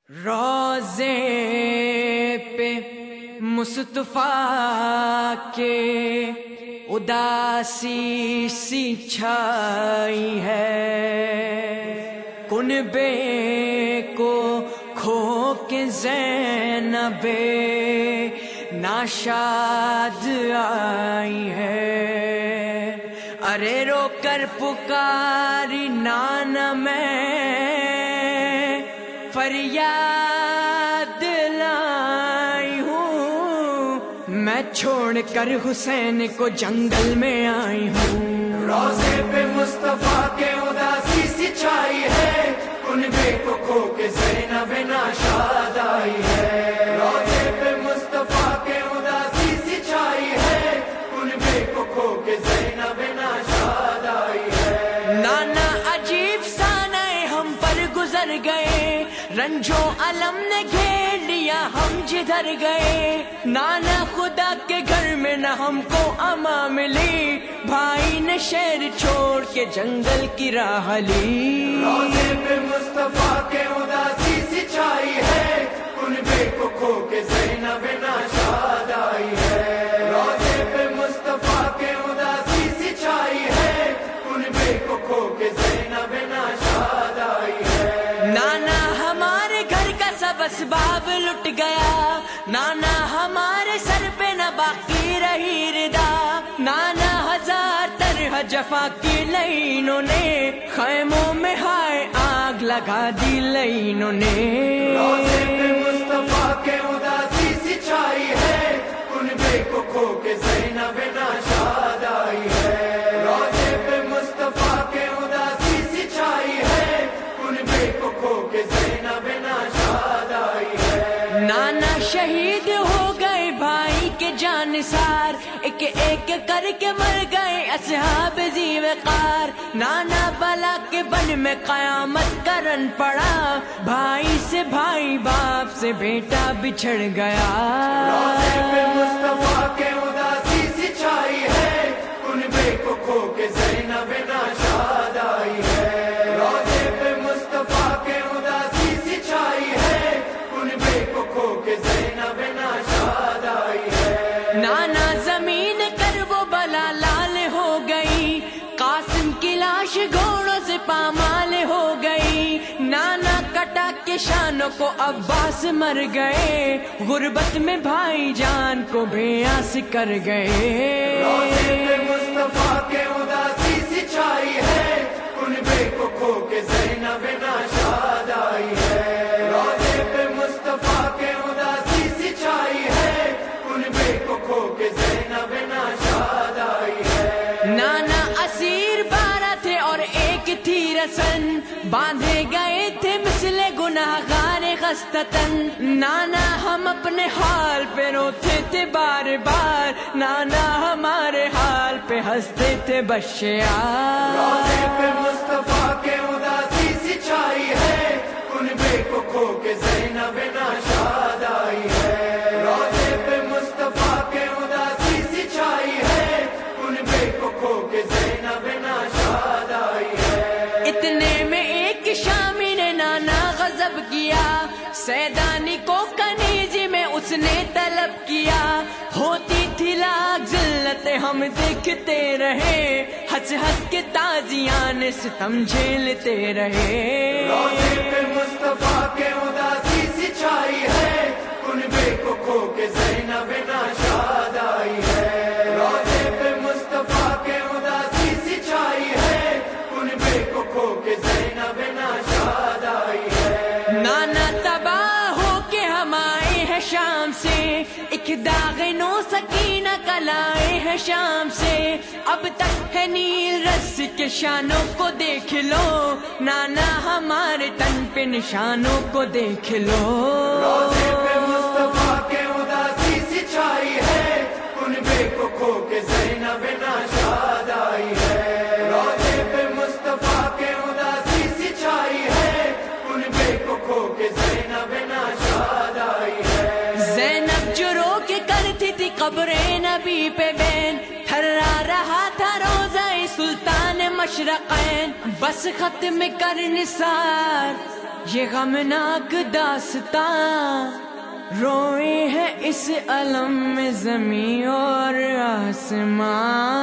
روضے پہ مصطفیٰ کے اداسی سی چھائی ہے، کنبے کو کھو کے زینب ناشاد آئی ہے۔ ارے رو کر پکاری نانا میں فریاد لائی ہوں، میں چھوڑ کر حسین کو جنگل میں آئی ہوں۔ روضے پہ مصطفیٰ کے اداسی سی چھائی ہے، کنبے کو کھو کے زینب ناشاد آئی ہے۔ روضے پہ مصطفیٰ کے اداسی سی چھائی ہے، کنبے کو کھو کے زینب ناشاد آئی ہے۔ نانا عجیب سانئے ہم پر گزر گئے، رنجو علم نے گھیر لیا ہم جدھر گئے۔ نانا خدا کے گھر میں نہ ہم کو امان ملی، بھائی نے شہر چھوڑ کے جنگل کی راہ لی۔ روضے پہ مصطفیٰ کے اداسی سی چھائی ہے، کنبے کو کھو کے زینب ناشاد آئی ہے۔ روضے پہ مصطفیٰ کے اداسی سی چھائی ہے، کنبے کو کھو کے زینب ناشاد آئی ہے۔ نانا ہمارے گھر کا سب اسباب لٹ گیا، نانا ہمارے سر پہ نہ باقی رہی ردا۔ نانا ہزار طرح جفا کی لائنوں نے، خیموں میں ہائے آگ لگا دی لائنوں نے۔ روضے پہ مصطفیٰ کے اداسی سی چھائی ہے، کنبے کو کھو کے زینب ناشاد آئی ہے۔ روضے پہ مصطفیٰ کے اداسی سی چھائی ہے، کنبے کو کھو کے زینب ناشاد آئی ہے۔ نانا شہید ہو گئے بھائی کے جانثار، ایک ایک کر کے مر گئے اصحاب ذی وقار۔ نانا بلا کے بن میں قیامت کرن پڑا، بھائی سے بھائی باپ سے بیٹا بچھڑ گیا۔ روضے پہ مصطفیٰ کے اداسی سی چھائی ہے، کنبے کو کھو کے زینب ناشاد آئی ہے۔ روضے پہ مصطفیٰ کے اداسی سی چھائی ہے، کنبے کو کھو کے زینب ناشاد آئی ہے۔ نانا زمین کر وہ بلا لال ہو گئی، قاسم کی لاش گھوڑوں سے پامال ہو گئی۔ نانا کٹا کے شانوں کو عباس مر گئے، غربت میں بھائی جان کو بے آس کر گئے۔ روضے پہ مصطفیٰ کے اداسی سی چھائی ہے، کنبے کو کھو کے زینب ناشاد آئی ہے۔ روضے پہ مصطفیٰ کے اداسی سی چھائی ہے، کنبے کو کھو کے زینب ناشاد آئی ہے۔ نانا اسیر 12 تھے اور ایک تھی رسن، باندھے گئے تھے مثل گناہگار خستتن۔ نانا ہم اپنے حال پہ روتے تھے بار بار، نانا ہمارے حال پہ ہنستے تھے بشیار۔ روضے پہ مصطفیٰ کے اداسی سی چھائی ہے، کنبے کو کھو کے زینب ناشاد آئی ہے۔ روضے پہ مصطفیٰ کے اداسی سی چھائی ہے، کنبے کو کھو کے زینب ناشاد آئی ہے۔ اتنے میں ایک شامی نے نانا غضب کیا، سیدانی کو کنیزی میں اس نے طلب کیا۔ ہوتی تھی لاکھ ذلت ہم دیکھتے رہے، ہنس ہنس کے تازیان ستم جھیلتے رہے۔ روضے پہ مصطفیٰ کے اداسی سی چھائی ہے، کنبے کو کھو کے زینب ناشاد آئی ہے۔ روضے پہ مصطفیٰ کے اداسی سی چھائی ہے، کنبے کو کھو کے زینب ناشاد آئی ہے۔ نانا تباہ ہو کے ہم آئے ہیں شام سے، ایک داغ نو سکینہ کا لائے ہیں شام سے۔ اب تک ہے نیل رس کے شانوں کو دیکھ لو، نانا ہمارے تن پہ نشانوں کو دیکھ لو۔ روضے پہ مصطفیٰ کے اداسی سی چھائی ہے، کنبے کو کھو کے زینب ناشاد آئی ہے۔ روضے پہ مصطفیٰ کے اداسی سی چھائی ہے، کنبے کو کھو کے زینب ناشاد آئی ہے۔ زینب جو رو کے کرتی تھی قبر نبی پہ بین، تھرا رہا تھا روزہ سلطان مشرقین۔ بس ختم کر نثار یہ غمناک داستان روئے ہے اس علم میں زمین اور آسمان.